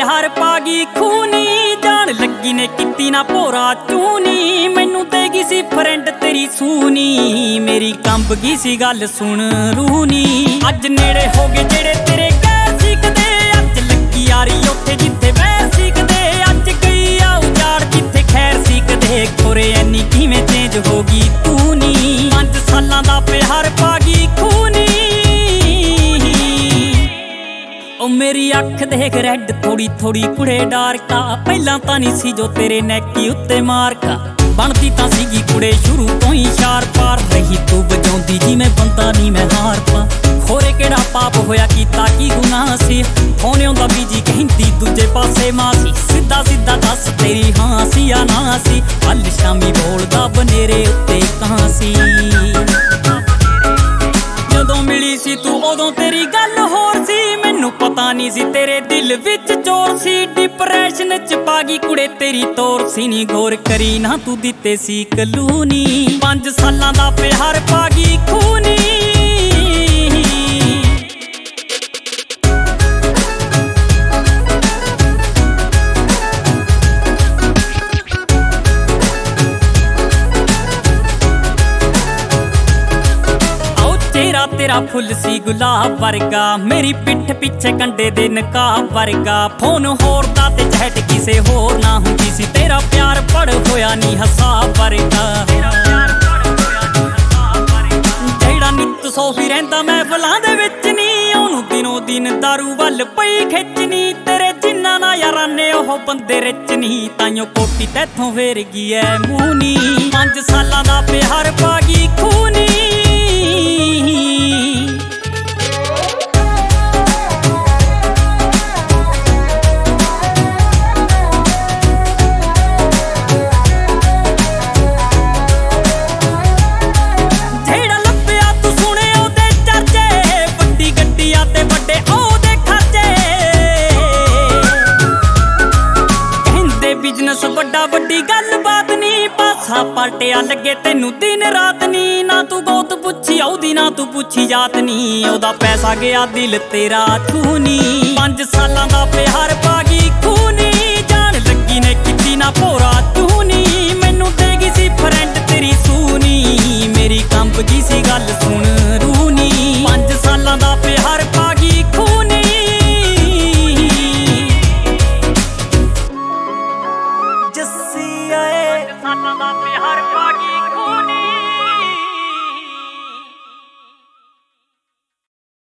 ਪਿਆਰ ਪਾ ਗਈ ਖੂਨੀ, ਜਾਣ ਲੱਗੀ ਨੇ ਕੀਤੀ ਨਾ ਭੋਰਾ ਚੂਨੀ। ਮੈਨੂੰ ਤੇ ਗਈ ਸੀ ਫਰੈਂਡ ਤੇਰੀ ਸੂਨੀ, ਮੇਰੀ ਕੰਬ ਗਈ ਸੀ ਗੱਲ ਸੁਣ ਰੂਨੀ। ਅੱਜ ਨੇੜੇ ਹੋ ਗਏ ਜਿਹੜੇ ਤੇਰੇ ਕਹਿ ਸਿੱਖਦੇ, ਅੱਜ ਲੱਗੀ ਯਾਰੀ ਉੱਥੇ ਜਿੱਥੇ ਵੈਰ ਸਿੱਖਦੇ। ਅੱਜ ਗਈ ਆ ਉਜਾੜ ਜਿੱਥੇ ਖੈਰ ਸਿੱਖਦੇ, ਖੋਰੇ ਐਨੀ ਕਿਵੇਂ ਚੇਂਜ ਹੋ ਗਈ ਤੂੰ ਨੀ। 5 ਸਾਲਾਂ ਦਾ ਪਿਆਰ ਪਾ ਗਈ ਖੂਨੀ। ਓ ਮੇਰੀ ਅੱਖ ਦੇਖ ਰੈਡ ਥੋੜੀ ਥੋੜੀ ਕੁੜੇ ਡਾਰਕਾ, ਪਹਿਲਾਂ ਤਾਂ ਨਹੀਂ ਸੀ ਜੋ ਤੇਰੇ ਨੈਕੀ ਉੱਤੇ ਮਾਰਕਾ। ਬਣਦੀ ਤਾਂ ਸੀਗੀ ਕੁੜੇ ਸ਼ੁਰੂ ਤੋਂ ਹੀ ਸ਼ਾਰ ਪਾਰ, ਰਹੀ ਤੂੰ ਵਜਾਉਂਦੀ ਜਿਵੇਂ ਬੰਦਾ ਨੀ ਮੈਂ ਹਾਰ ਪਾ। ਖੋਰੇ ਕਿਹੜਾ ਪਾਪ ਹੋਇਆ ਕੀਤਾ ਕੀ ਗੁਨਾਹ ਸੀ, ਫੋਨ ਆਉਂਦਾ ਬੀਜੀ ਕਹਿੰਦੀ ਦੂਜੇ ਪਾਸੇ ਮਾਂ ਸੀ। ਸਿੱਧਾ ਸਿੱਧਾ ਦੱਸ ਤੇਰੀ ਹਾਂ ਸੀ ਜਾਂ ਨਾ ਸੀ, ਕੱਲ ਸ਼ਾਮੀ ਬੋਲਦਾ ਬਨੇਰੇ ਉੱਤੇ ਕਾਂ ਸੀ। ਜਦੋਂ ਮਿਲੀ ਸੀ ਤੂੰ ਉਦੋਂ ਤੇਰੀ ਗੱਲ ਹੋਰ ਸੀ, ਮੈਨੂੰ ਪਤਾ ਨਹੀਂ ਸੀ ਤੇਰੇ ਦਿਲ ਵਿੱਚ ਚੋਰ ਸੀ। ਡਿਪਰੈਸ਼ਨ ਚ ਪਾ ਗਈ ਕੁੜੇ ਤੇਰੀ ਤੋਰ ਸੀ ਨੀ, ਗੌਰ ਕਰੀ ਨਾ ਤੂੰ ਦਿੱਤੇ ਸੀ ਕਲੂਨੀ। 5 ਸਾਲਾਂ ਦਾ ਪਿਆਰ ਪਾ ਗਈ ਖੂਨੀ। ਤੇਰਾ ਫੁੱਲ ਸੀ ਗੁਲਾਬ ਵਰਗਾ, ਮੇਰੀ ਪਿੱਠ ਪਿੱਛੇ ਕੰਡੇ ਦੇ ਨਕਾਬ ਵਰਗਾ। ਫੋਨ ਹੋਰ ਦਾ ਤੇ ਚੈਟ ਕਿਸੇ ਹੋਰ ਨਾ ਹੁੰਦੀ ਸੀ, ਤੇਰਾ ਪਿਆਰ ਪੜ ਹੋਇਆ ਨੀ ਹਿਸਾਬ ਵਰਗਾ। ਜਿਹੜਾ ਨਿੱਤ ਸੋਫੀ ਰਹਿੰਦਾ ਮਹਿਫਲਾਂ ਦੇ ਵਿੱਚ ਨੀ, ਉਹਨੂੰ ਦਿਨੋਂ ਦਿਨ ਦਾਰੂ ਵੱਲ ਪਈ ਖਿੱਚਣੀ। ਤੇਰੇ ਜਿੰਨਾ ਨਾ ਯਾਰਾਂ ਨੇ ਉਹ ਬੰਦੇ ਰਿਚ ਨੀ, ਤਾਈਓ ਕੋਟੀ ਤੈਥੋਂ ਫੇਰ ਗਈ ਐ ਮੂੰਹ ਨੀ। 5 ਸਾਲਾਂ ਦਾ ਪਿਆਰ ਪਾ ਗਈ ਖੂਨੀ। ਬਿਜ਼ਨਸ ਵੱਡਾ ਵੱਡੀ ਗੱਲ ਬਾਤ ਨੀ, ਪਾਸਾ ਪਲਟਿਆ ਲੱਗੇ ਤੈਨੂੰ ਦਿਨ ਰਾਤ ਨੀ। ਨਾ ਤੂੰ ਗੋਤ ਪੁੱਛੀ ਉਹਦੀ ਨਾ ਤੂੰ ਪੁੱਛੀ ਜਾਤ ਨੀ, ਉਹਦਾ ਪੈਸਾ ਗਿਆ ਦਿਲ ਤੇਰਾ ਛੂ ਨੀ। 5 ਸਾਲਾਂ ਦਾ ਪਿਆਰ ਪਾ ਗਈ ਖੂਨੀ, ਜਾਣ ਲੱਗੀ ਨੇ ਕੀਤੀ ਨਾ ਭੋਰਾ ਚੂਨੀ। ਮੈਨੂੰ ਤੇ ਗਈ ਸੀ ਫਰੈਂਡ ਤੇਰੀ ਸੂਨੀ, ਮੇਰੀ ਕੰਬ ਗਈ ਸੀ ਗੱਲ ਸੁਣ ਰੂ।